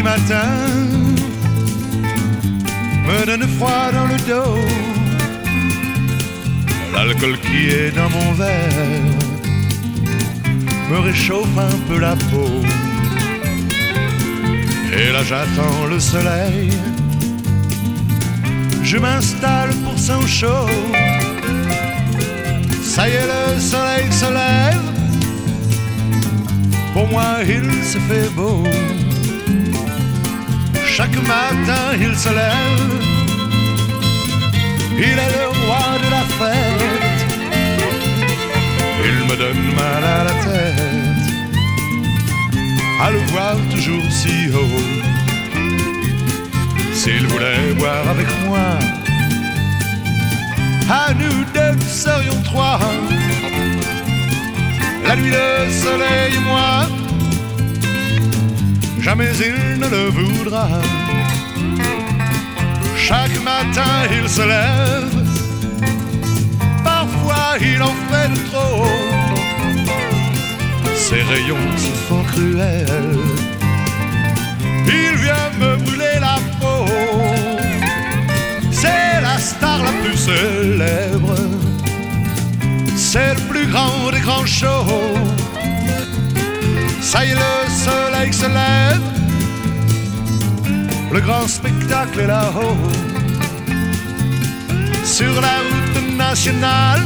matin me donne froid dans le dos. L'alcool qui est dans mon verre me réchauffe un peu la peau. Et là j'attends le soleil, je m'installe pour son chaud. Ça y est, le soleil se lève, pour moi il se fait beau. Chaque matin il se lève, il est le roi de la fête. Il me donne mal à la tête à le voir toujours si haut. S'il voulait boire avec moi, à nous deux nous serions trois. La nuit, le soleil et moi, jamais il ne le voudra. Chaque matin il se lève, parfois il en fait de trop. Ses rayons se font cruels, il vient me brûler la peau. C'est la star la plus célèbre, c'est le plus grand des grands shows. Ça y est, le soleil se lève, le grand spectacle est là-haut. Sur la route nationale,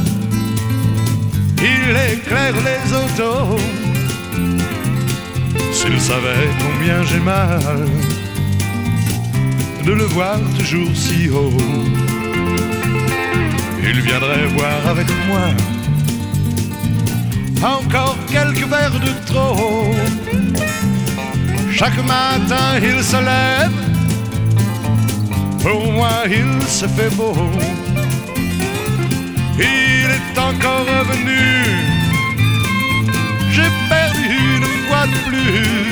il éclaire les autos. S'il savait combien j'ai mal de le voir toujours si haut, il viendrait boire avec moi encore quelques verres de trop. Chaque matin il se lève, pour moi il se fait beau. Il est encore revenu, j'ai perdu une fois de plus,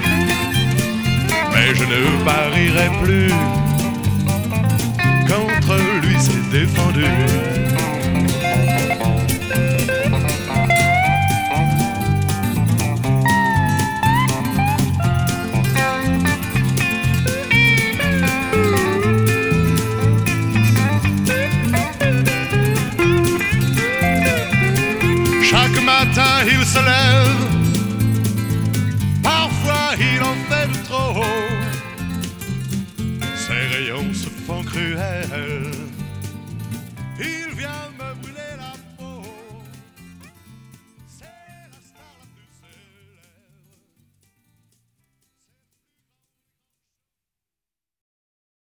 mais je ne parierai plus, contre lui c'est défendu. Chaque matin il se lève, parfois il en fait de trop. Ses rayons se font cruels,